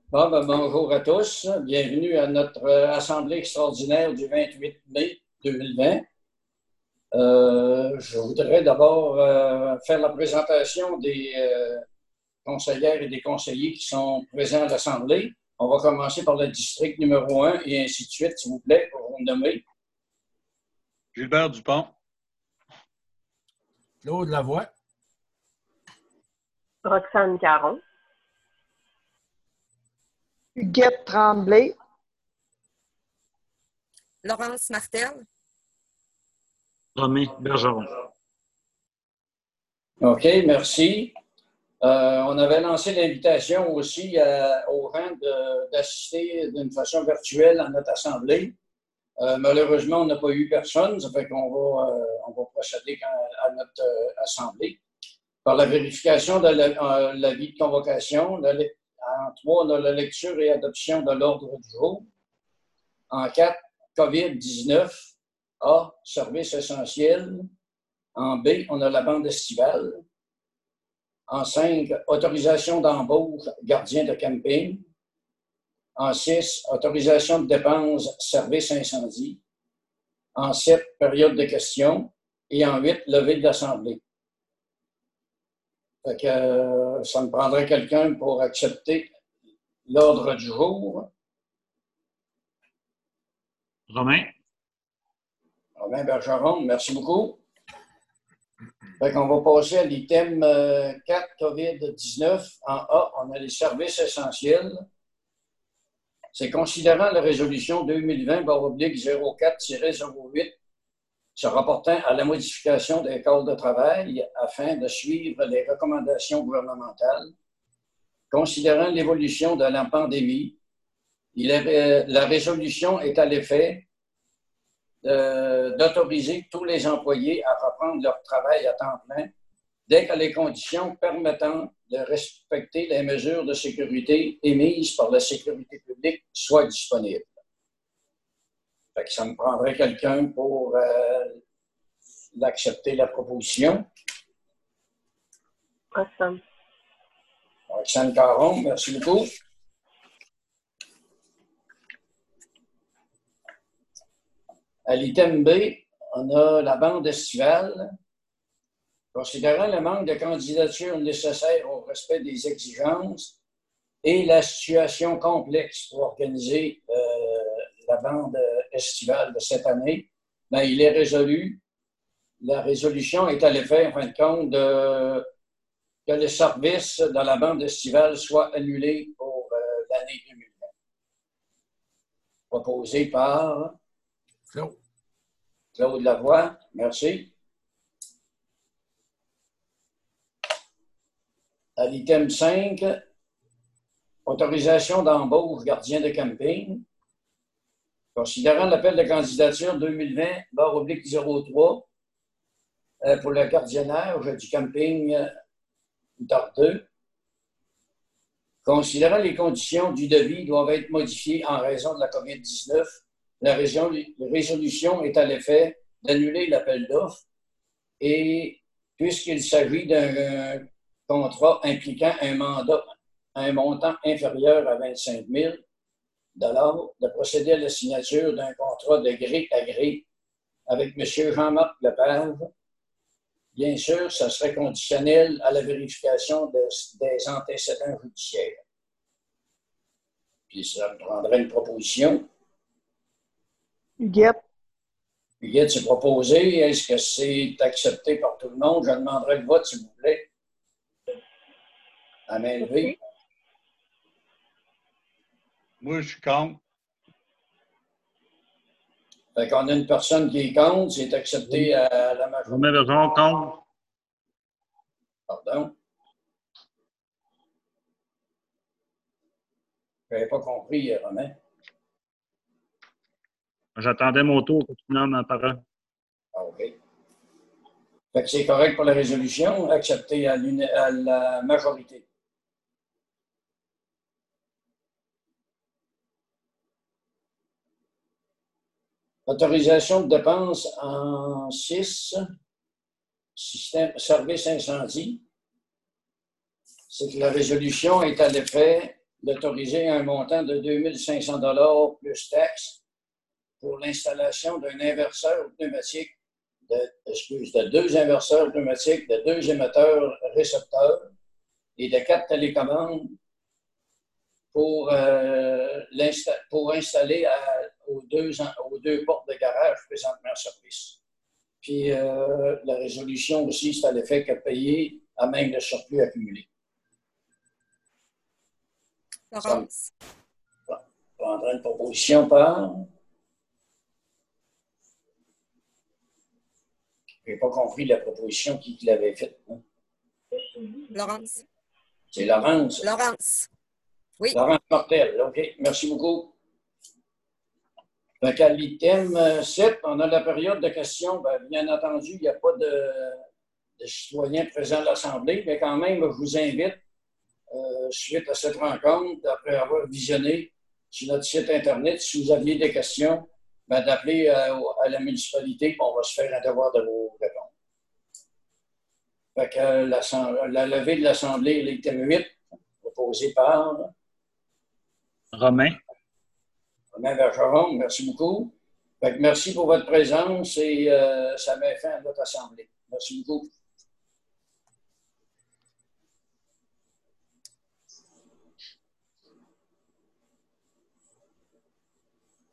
Bon, ben, bonjour à tous. Bienvenue à notre assemblée extraordinaire du 28 mai 2020. Je voudrais d'abord faire la présentation des conseillères et des conseillers qui sont présents à l'assemblée. On va commencer par le district numéro 1 et ainsi de suite, s'il vous plaît, pour vous nommer. Gilbert Dupont. Claude Lavoie. Roxane Caron. Huguette Tremblay. Laurence Martel. Romain Bergeron. OK, merci. On avait lancé l'invitation aussi aux gens d'assister d'une façon virtuelle à notre assemblée. Malheureusement, on n'a pas eu personne, ça fait qu'on va procéder à notre assemblée. Par la vérification de l'avis de convocation, en 3, on a la lecture et adoption de l'ordre du jour. En 4, COVID-19. A, service essentiel. En B, on a la bande estivale. En 5, autorisation d'embauche, gardien de camping. En 6, autorisation de dépenses, service incendie. En 7, période de questions. Et en 8, levée de l'Assemblée. Fait que ça me prendrait quelqu'un pour accepter l'ordre du jour. Romain. Romain Bergeron, merci beaucoup. Fait qu'on va passer à l'item 4, COVID-19. En A, on a les services essentiels. C'est considérant la résolution 2020/04-08 se rapportant à la modification des codes de travail afin de suivre les recommandations gouvernementales. Considérant l'évolution de la pandémie, la résolution est à l'effet d'autoriser tous les employés à reprendre leur travail à temps plein dès que les conditions permettant de respecter les mesures de sécurité émises par la sécurité publique soient disponibles. Fait que ça me prendrait quelqu'un pour l'accepter, la proposition. Roxane. Roxane Caron, merci beaucoup. À l'item B, on a la bande estivale. Considérant le manque de candidatures nécessaires au respect des exigences et la situation complexe pour organiser la bande estivale de cette année, bien, il est résolu. La résolution est à l'effet, en fin de compte, que le service dans la bande estivale soit annulé pour l'année 2020. Proposé par Claude Lavoie. Merci. À l'item 5, autorisation d'embauche gardien de camping. Considérant l'appel de candidature 2020/03 pour le gardiennage du camping Tordeux. Considérant les conditions du devis doivent être modifiées en raison de la COVID-19, la résolution est à l'effet d'annuler l'appel d'offres et puisqu'il s'agit d'un contrat impliquant un montant inférieur à 25 000 de procéder à la signature d'un contrat de gré à gré avec M. Jean-Marc Lepage. Bien sûr, ça serait conditionnel à la vérification des antécédents judiciaires. Puis ça me prendrait une proposition. Huguette. Huguette, c'est proposé. Est-ce que c'est accepté par tout le monde? Je demanderai le vote, s'il vous plaît. À main levée. Moi, je suis contre. Fait qu'on a une personne qui est contre. C'est accepté à la majorité. Romain Bergeron contre. Pardon. Je n'avais pas compris, Romain. J'attendais mon tour pour finir ma parole. Ah, OK. Fait que c'est correct pour la résolution, accepté à la majorité. Autorisation de dépenses en 6, service incendie. C'est que la résolution est à l'effet d'autoriser un montant de 2 500 $ plus taxes pour l'installation d'un inverseur pneumatique, de 2 inverseurs pneumatiques, de 2 émetteurs récepteurs et de 4 télécommandes pour installer aux deux portes de garage présentement en service. Puis la résolution aussi, c'est à l'effet qu'à payer à même le surplus accumulé. Laurence. On prendra une proposition par. Je n'ai pas compris la proposition qui l'avait faite. Hein? Laurence. C'est Laurence. Laurence. Oui. Laurence Martel. OK. Merci beaucoup. Donc, à l'item 7, on a la période de questions. Bien entendu, il n'y a pas de citoyens présents à l'Assemblée, mais quand même, je vous invite, suite à cette rencontre, après avoir visionné sur notre site Internet, si vous aviez des questions, d'appeler à la municipalité, puis on va se faire un devoir de vous répondre. Fait que la levée de l'Assemblée, l'item 8, proposé par Romain. Romain Bergeron. Merci beaucoup. Fait que merci pour votre présence et ça met fin à votre Assemblée. Merci beaucoup.